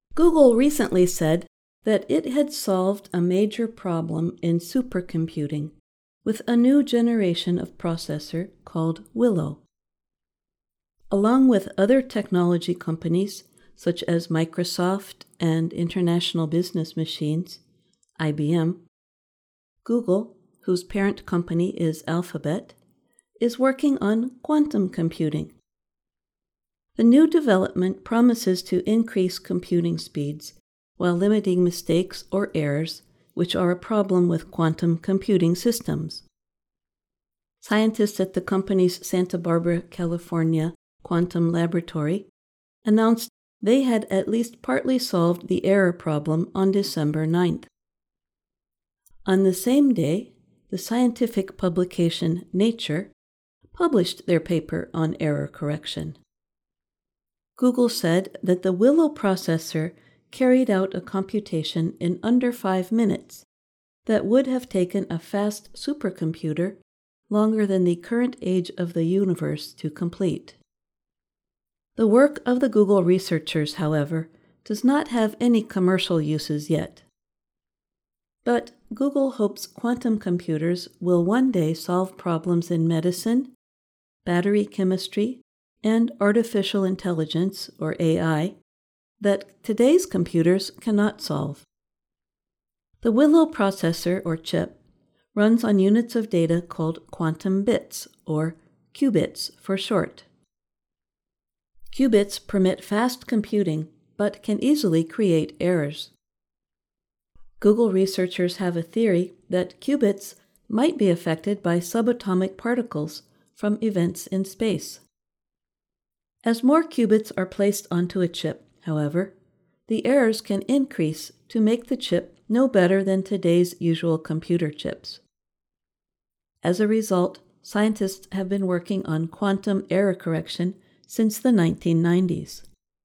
Google recently said that it had solved a major problem in supercomputing with a new generation of processor called Willow. Along with other technology companies such as Microsoft and International Business Machines, IBM, Google, whose parent company is Alphabet, is working on quantum computing. The new development promises to increase computing speeds while limiting mistakes or errors, which are a problem with quantum computing systems. Scientists at the company's Santa Barbara, California, Quantum Laboratory announced they had at least partly solved the error problem on December 9th. On the same day, the scientific publication Nature published their paper on error correction. Google said that the Willow processor carried out a computation in under 5 minutes that would have taken a fast supercomputer longer than the current age of the universe to complete. The work of the Google researchers, however, does not have any commercial uses yet. But Google hopes quantum computers will one day solve problems in medicine, battery chemistry, and artificial intelligence, or AI, that today's computers cannot solve. The Willow processor, or chip, runs on units of data called quantum bits, or qubits for short. Qubits permit fast computing, but can easily create errors. Google researchers have a theory that qubits might be affected by subatomic particles from events in space. As more qubits are placed onto a chip, however, the errors can increase to make the chip no better than today's usual computer chips. As a result, scientists have been working on quantum error correction since the 1990s.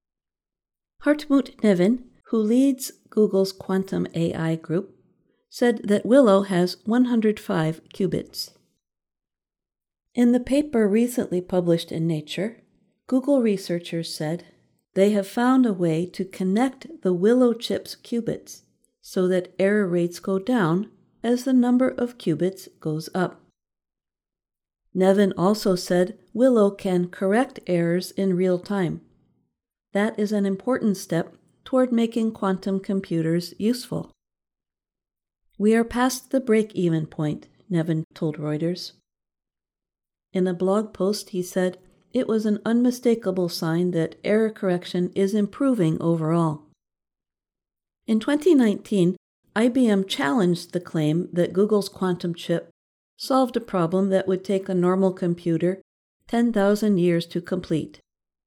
Hartmut Neven, who leads Google's quantum AI group, said that Willow has 105 qubits. In the paper recently published in Nature, Google researchers said they have found a way to connect the Willow chip's qubits so that error rates go down as the number of qubits goes up. Neven also said Willow can correct errors in real time. That is an important step toward making quantum computers useful. We are past the break-even point, Neven told Reuters. In a blog post, he said it was an unmistakable sign that error correction is improving overall. In 2019, IBM challenged the claim that Google's quantum chip solved a problem that would take a normal computer 10,000 years to complete.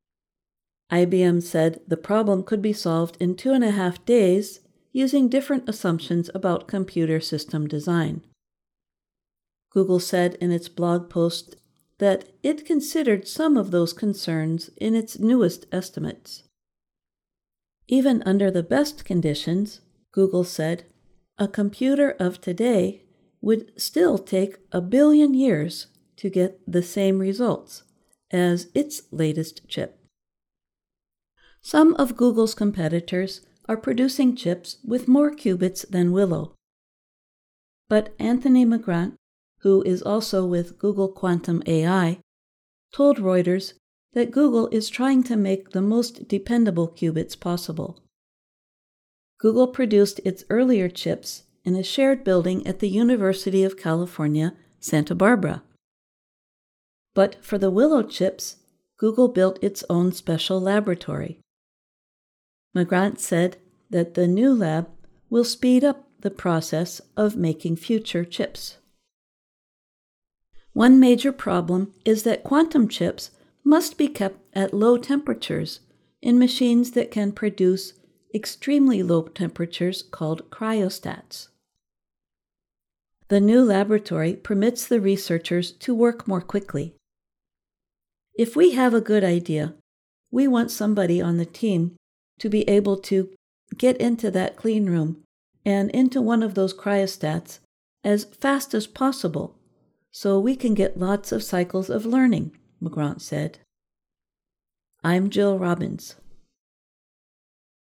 IBM said the problem could be solved in 2.5 days using different assumptions about computer system design. Google said in its blog post that it considered some of those concerns in its newest estimates. Even under the best conditions, Google said, a computer of today would still take 1 billion years to get the same results as its latest chip. Some of Google's competitors are producing chips with more qubits than Willow. But Anthony Magrant, who is also with Google Quantum AI, told Reuters that Google is trying to make the most dependable qubits possible. Google produced its earlier chips in a shared building at the University of California, Santa Barbara. But for the Willow chips, Google built its own special laboratory. Magrant said that the new lab will speed up the process of making future chips. One major problem is that quantum chips must be kept at low temperatures in machines that can produce extremely low temperatures called cryostats. The new laboratory permits the researchers to work more quickly. If we have a good idea, we want somebody on the team to be able to get into that clean room and into one of those cryostats as fast as possible so we can get lots of cycles of learning, Magrant said. I'm Jill Robbins.